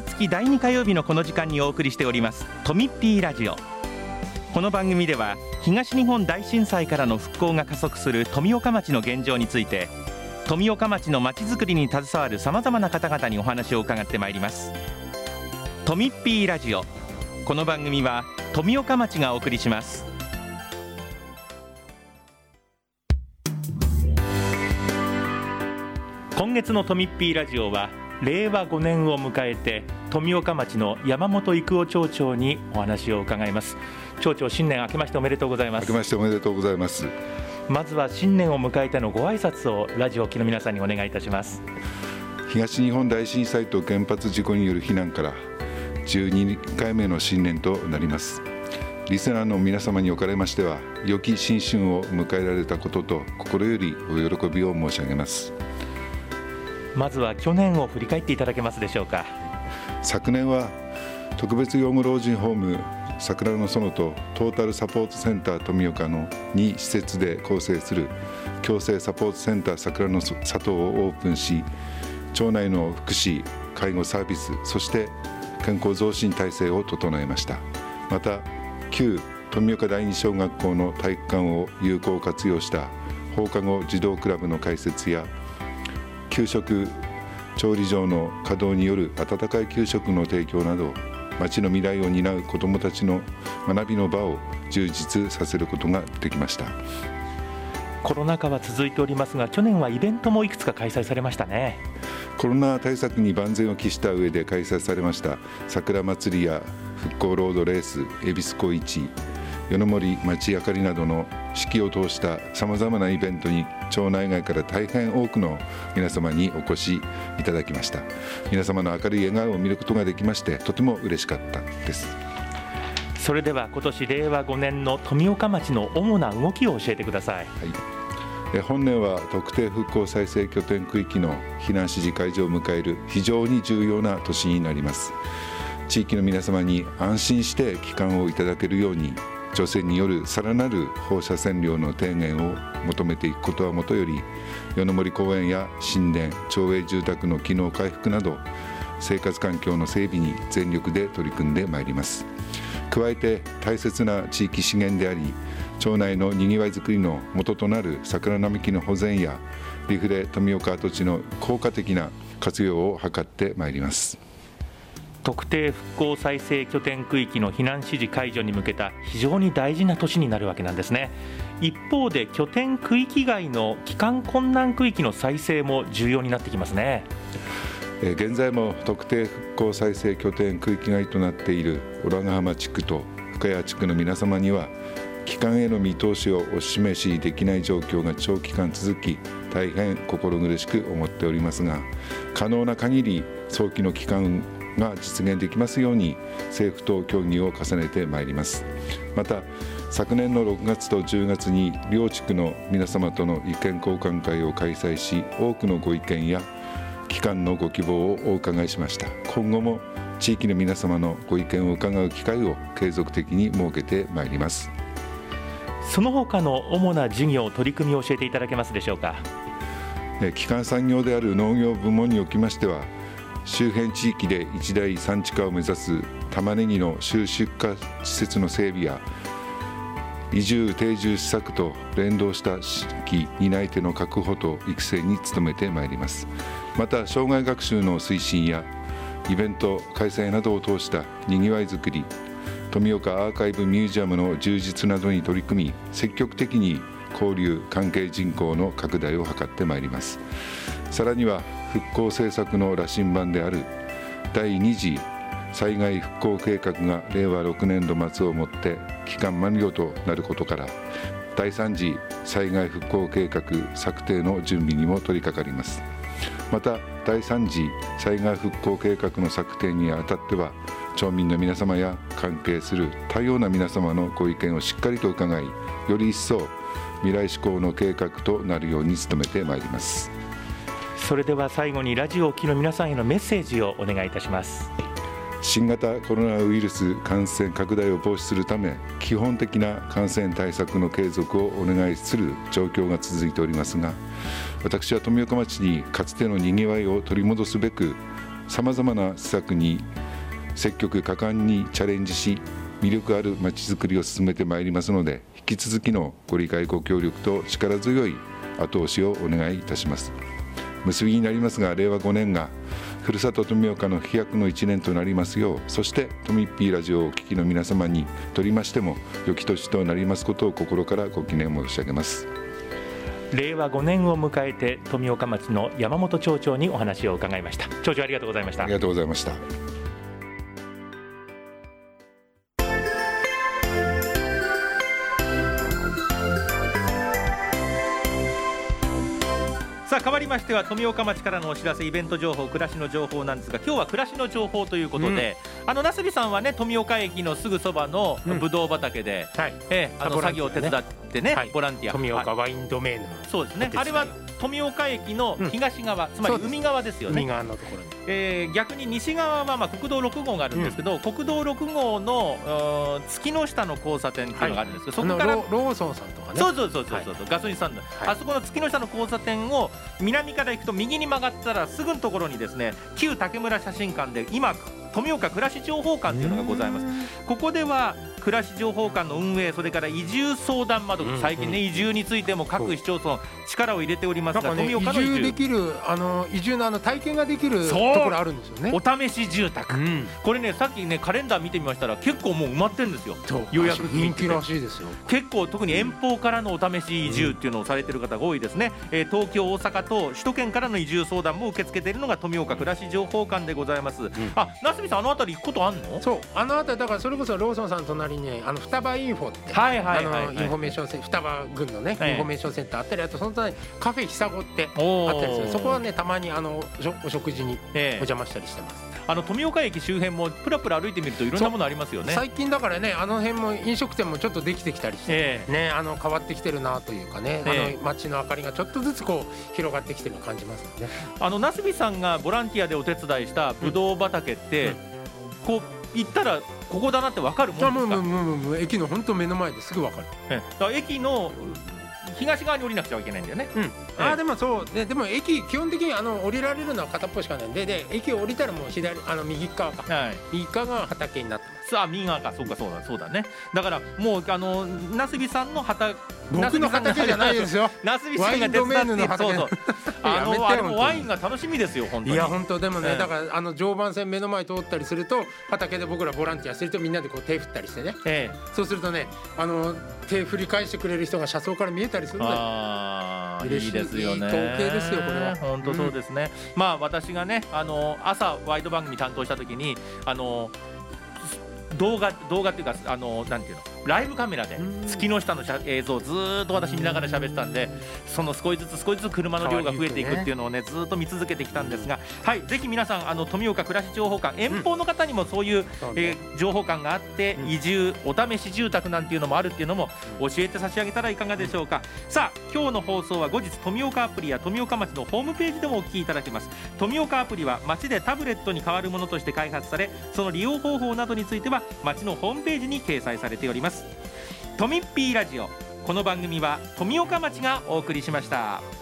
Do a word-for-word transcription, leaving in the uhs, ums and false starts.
毎月だいに火曜日のこの時間にお送りしておりますとみっぴーラジオ。この番組では東日本大震災からの復興が加速する富岡町の現状について、富岡町のまちづくりに携わるさまざまな方々にお話を伺ってまいります。とみっぴーラジオ、この番組は富岡町がお送りします。今月のとみっぴーラジオはれいわごねんを迎えて富岡町の山本育夫町長にお話を伺います。町長、新年明けましておめでとうございます。 明けましておめでとうございます。 まずは新年を迎えてのご挨拶をラジオを聴きの皆さんにお願いいたします。 東日本大震災と原発事故による避難からじゅうにかいめの新年となります。リスナーの皆様におかれましては、良き新春を迎えられたことと心よりお喜びを申し上げます。 まずは去年を振り返っていただけますでしょうか。 昨年は特別養護老人ホーム桜の園とトータルサポートセンター富岡のに施設で構成する共生サポートセンター桜の里をオープンし、町内の福祉、介護サービス、そして健康増進体制を整えました。また旧富岡第二小学校の体育館を有効活用した放課後児童クラブの開設や、給食調理場の稼働による温かい給食の提供など、町の未来を担う子どもたちの学びの場を充実させることができました。 コロナ禍は続いておりますが、去年はイベントもいくつか開催されましたね。 コロナ対策に万全を期した上で開催されました桜祭りや復興ロードレース、恵比寿小市、夜の森町あかりなどの四季を通したさまざまなイベントに町内外から大変多くの皆様にお越しいただきました。皆様の明るい笑顔を見ることができまして、とても嬉しかったです。 それでは今年れいわごねんの富岡町の主な動きを教えてください。 はい、え本年は特定復興再生拠点区域の避難指示解除を迎える非常に重要な年になります。地域の皆様に安心して帰還をいただけるように、除染によるさらなる放射線量の低減を求めていくことはもとより、夜の森公園や新田、町営住宅の機能回復など生活環境の整備に全力で取り組んでまいります。加えて大切な地域資源であり、町内のにぎわいづくりの元となる桜並木の保全やリフレ富岡跡地の効果的な活用を図ってまいります。 特定復興再生拠点区域の避難指示解除に向けた非常に大事な年になるわけなんですね。一方で拠点区域外の帰還困難区域の再生も重要になってきますね。 現在も特定復興再生拠点区域外となっている小良ヶ浜地区と深谷地区の皆様には、帰還への見通しをお示しできない状況が長期間続き、大変心苦しく思っておりますが、可能な限り早期の帰還が実現できますように政府と協議を重ねてまいります。また昨年のろくがつとじゅうがつに両地区の皆様との意見交換会を開催し、多くのご意見や帰還のご希望をお伺いしました。今後も地域の皆様のご意見を伺う機会を継続的に設けてまいります。 その他の主な事業、取り組みを教えていただけますでしょうか。 基幹産業である農業部門におきましては、周辺地域で一大産地化を目指す玉ねぎの収出荷施設の整備や、移住定住施策と連動した新規担い手の確保と育成に努めてまいります。また障害学習の推進やイベント開催などを通したにぎわいづくり、富岡アーカイブミュージアムの充実などに取り組み、積極的に交流関係人口の拡大を図ってまいります。さらには復興政策の羅針盤であるだいに次災害復興計画がれいわろくねんど末をもって期間満了となることから、だいさん次災害復興計画策定の準備にも取り掛かります。まただいさん次災害復興計画の策定にあたっては、町民の皆様や関係する多様な皆様のご意見をしっかりと伺い、より一層未来志向の計画となるように努めてまいります。 それでは最後にラジオをお聞きの皆さんへのメッセージをお願いいたします。 新型コロナウイルス感染拡大を防止するため、基本的な感染対策の継続をお願いする状況が続いておりますが、私は富岡町にかつてのにぎわいを取り戻すべくさまざまな施策に積極果敢にチャレンジし、魅力あるまちづくりを進めてまいりますので、引き続きのご理解ご協力と力強い後押しをお願いいたします。結びになりますが、れいわごねんがふるさと富岡の飛躍のいちねんとなりますよう、そしてとみっぴーラジオをお聞きの皆様にとりましても良き年となりますことを心からご記念申し上げます。 れいわごねんを迎えて富岡町の山本町長にお話を伺いました。町長、ありがとうございました。 ありがとうございました。 さあ、変わりましては富岡町からのお知らせ、イベント情報、暮らしの情報なんですが、今日は暮らしの情報ということで、うん、あのなすびさんはね、富岡駅のすぐそばのぶどう畑で、うん、はい、えー、あの作業を手伝ってね、はい、ボランティア、 富岡ワインドメインの、 そうですね、あれは富岡駅の東側、うん、つまり海側ですよね。 海側のところに、 えー、逆に西側はまあ国道ろくごうがあるんですけど、うん、国道ろくごうの月の下の交差点っていうのがあるんですけど、はい、そこからローソンさんとかね、 そうそうそうそうそう、はい、ガソリンスタンド、はい、あそこの月の下の交差点を南から行くと右に曲がったらすぐのところにですね、旧竹村写真館で今富岡暮らし情報館というのがございます。ここでは暮らし情報館の運営、それから移住相談窓口、最近ね、移住についても各市町村力を入れておりますが、 ね、富岡の移住、移住できるあの移住のあの体験ができるところあるんですよね。 お試し住宅、うん、これね、さっきねカレンダー見てみましたら結構もう埋まってるんですよ。予約人気らしいですよ。 結構特に遠方からのお試し移住っていうのをされてる方が多いですね、うん、えー、東京、大阪と首都圏からの移住相談も受け付けているのが富岡暮らし情報館でございます、うん、あ、なすびさん、あの辺り行くことあんの？ そう、あの辺りだから、それこそローソンさん隣に、ね、あの双葉インフォって、はいはいはいはい、あのインフォメーションセン双葉郡のね、はい、インフォメーションセンターあったり、あとその隣にカフェひさごってあったりする。そこはね、たまにあのお食事にお邪魔したりしてます、 えー、あの富岡駅周辺もプラプラ歩いてみるといろんなものありますよね。 最近だからね、あの辺も飲食店もちょっとできてきたりして、えー、ね、あの変わってきてるなというかね、えー、あの街の明かりがちょっとずつこう広がってきてるのを感じますよね。 あのなすびさんがボランティアでお手伝いしたぶどう畑って、うんうん、こう行ったらここだなって分かるもんですか？ もうもうもうもう駅の本当目の前ですぐ分かる。 えー、だから駅の東側に降りなくちゃいけないんだよね。 うん、あ、でもそうで、でも駅基本的にあの降りられるのは片っぽしかないんで、で駅を降りたらもう左、あの右側か、はい、右側が畑になってます。 さあ、右側か、そうか、そうだそうだね。だからもうあのなすびさんの畑、 僕の畑じゃないですよ。 なすびさんが手伝って、そうそう、あのあれもワインが楽しみですよ本当に。 いや本当でもね、えー、だからあの常磐線目の前通ったりすると、畑で僕らボランティアしてるとみんなでこう手振ったりしてね、えー、そうするとね、あの手振り返してくれる人が車窓から見えたりするんだよ。 あー、いいですよね。 いい統計ですよこれは。 本当そうですね、うん、まあ私がね、あの朝ワイド番組担当した時に、あの動画動画っていうか、あのなんていうの、ライブカメラで月の下の映像をずーっと私見ながら喋ってたんで、その少しずつ少しずつ車の量が増えていくっていうのをね、ずーっと見続けてきたんですが、はい、ぜひ皆さん、あの富岡暮らし情報館、遠方の方にもそういう、えー、情報館があって、移住お試し住宅なんていうのもあるっていうのも教えて差し上げたらいかがでしょうか。さあ、今日の放送は後日富岡アプリや富岡町のホームページでもお聞きいただけます。富岡アプリは町でタブレットに代わるものとして開発され、その利用方法などについては町のホームページに掲載されております。とみっぴーラジオ、この番組は富岡町がお送りしました。